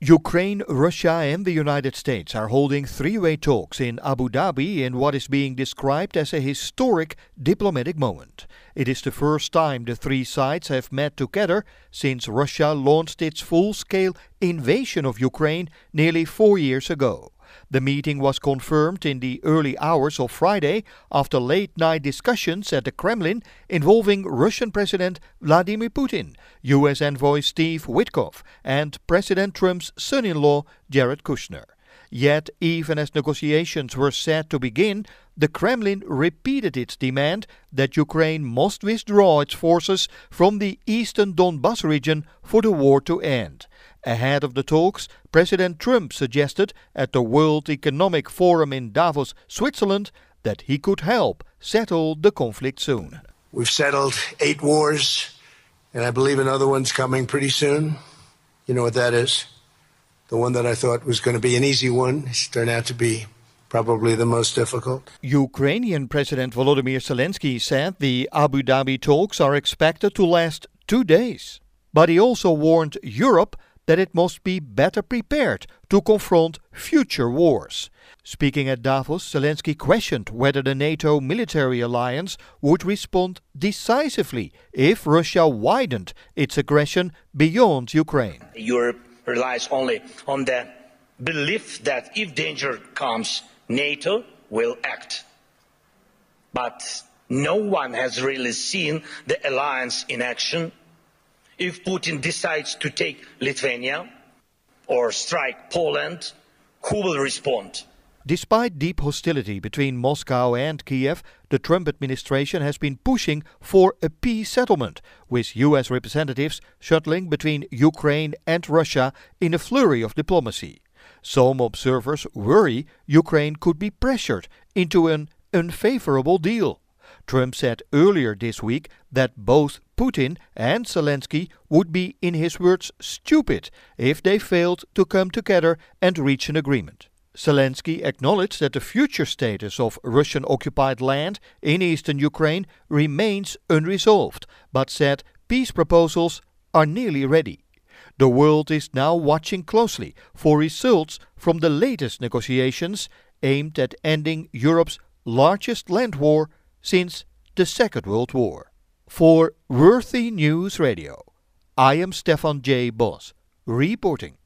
Ukraine, Russia and the United States are holding three-way talks in Abu Dhabi in what is being described as a historic diplomatic moment. It is the first time the three sides have met together since Russia launched its full-scale invasion of Ukraine nearly 4 years ago. The meeting was confirmed in the early hours of Friday after late-night discussions at the Kremlin involving Russian President Vladimir Putin, U.S. envoy Steve Witkoff, and President Trump's son-in-law Jared Kushner. Yet, even as negotiations were set to begin, the Kremlin repeated its demand that Ukraine must withdraw its forces from the eastern Donbas region for the war to end. Ahead of the talks, President Trump suggested at the World Economic Forum in Davos, Switzerland, that he could help settle the conflict soon. We've settled 8 wars, and I believe another one's coming pretty soon. You know what that is? The one that I thought was going to be an easy one has turned out to be probably the most difficult. Ukrainian President Volodymyr Zelensky said the Abu Dhabi talks are expected to last 2 days. But he also warned Europe that it must be better prepared to confront future wars. Speaking at Davos, Zelensky questioned whether the NATO military alliance would respond decisively if Russia widened its aggression beyond Ukraine. Europe relies only on the belief that if danger comes, NATO will act. But no one has really seen the alliance in action. If Putin decides to take Lithuania or strike Poland, who will respond? Despite deep hostility between Moscow and Kiev, the Trump administration has been pushing for a peace settlement, with U.S. representatives shuttling between Ukraine and Russia in a flurry of diplomacy. Some observers worry Ukraine could be pressured into an unfavorable deal. Trump said earlier this week that both Putin and Zelensky would be, in his words, stupid if they failed to come together and reach an agreement. Zelensky acknowledged that the future status of Russian-occupied land in eastern Ukraine remains unresolved, but said peace proposals are nearly ready. The world is now watching closely for results from the latest negotiations aimed at ending Europe's largest land war since the Second World War. For Worthy News Radio, I am Stefan J. Bos, reporting.